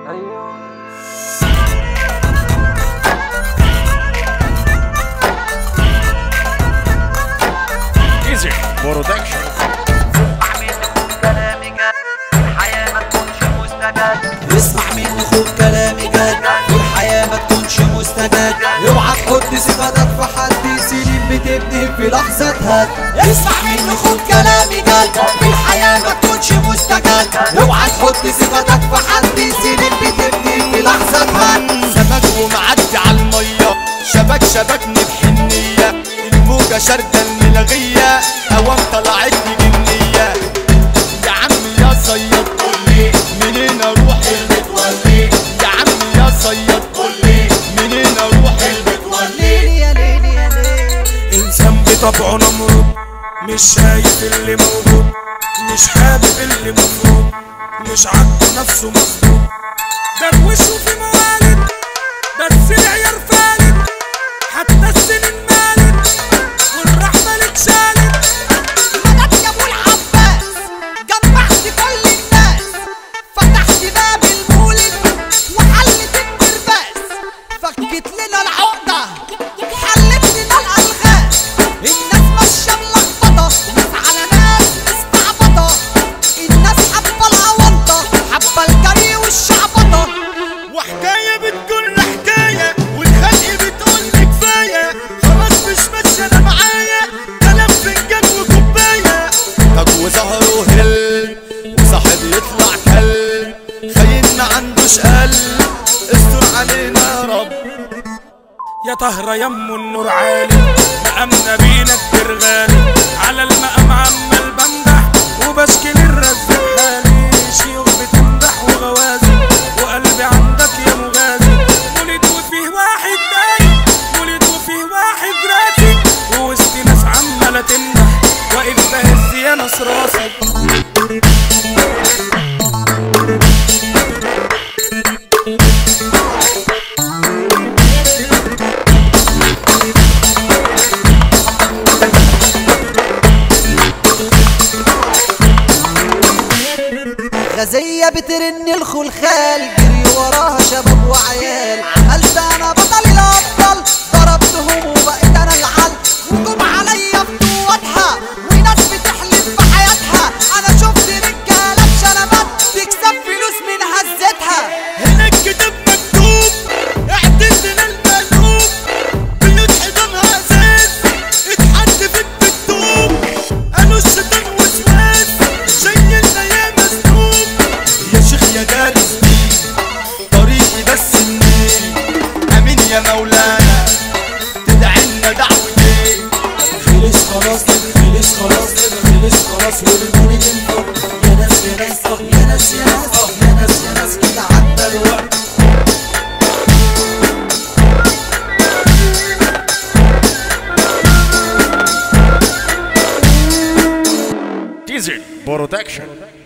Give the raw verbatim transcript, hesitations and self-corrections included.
ايزي برودكشن. اسمع مني خد كلامي جد، والحياة ما تكونش مستجد. اوعى تحط ثقتك في حد، سنين بتبني في لحظة هد. اسمع مني خد كلامي جد، والحياة ما تكونش مستجد. اوعى تحط ثقتك في حد، سنين بتبني في لحظة هد. سمك ومعدي على المية، شبك شبكني بحنية. الموجة شاردة الملغية، اوام طلعتني جنية. يا عم يا صياد قولي منين اروح المتولي. يا عم يا صياد قولي منين اروح المتولي. يا ليل يا ليل. انسان بطبعه نمرود، مش شايف اللي موجود، مش حابب اللي مفروض، مش عاجبه نفسه مظبوط. دروشه في موالد بس العيار فالت، حتى السنين مالت والرحمة اتشالت. مدد يا ابو العباس، جمعت كل الناس، فتحت باب المولد وحلت الكرباس. فكت لنا العقدة، حلت لنا الألغاز. الناس ماشية ملخبطة، ناس على ناس مستعبطة. الناس حبة الأونطة، حبة الجري والشعبطة. وحكاية بتقول حكاية، والخلق بتقول كفاية. خلاص مش ماشية انا معايا، كلام فنجان وكوباية. طب وظهره هل وصاحب يطلع كل، خاين ما عندوش قلب. استر علينا يا رب. يا طهرة يمو النور عالي، مقامنا بينا كتير غالي. على المقام عمال بمدح وبشكي للرزق حالي. شيوخ بتمدح وغوازي، وقلبي عندك يا مغازي. مولد وفيه واحد دايق، مولد وفيه واحد راسي. ووسط ناس عمالة تمدح، واقف بهز يا ناس راسي. غزية بترن الخلخال، جري وراها شباب وعيال. عملت انا بطل الابطال، ضربتهم وبقيت انا العل. وجم عليا بقوتها، وناس بتحلف بحياتها. انا شفت رجاله بشنبات تكسب فلوس من هزتها. هنا الكتاب مكتوب، اعتزنا المقلوب. بيوت حضنها ازاز، اتحدفت بالطوب. قالوا الشيطان وسواس، شايلنا يا مسلوب. يا شيخ يا دارس دين، طريقي بس منين. امين يا مولانا، تدعينا دعوتين. خلص خلاص خلص خلاص خلص خلاص والمولد انفض. يا ناس يا ناس يا ناس يا ناس يا ناس يا ناس كده عدى الوقت. ايزي برودكشن.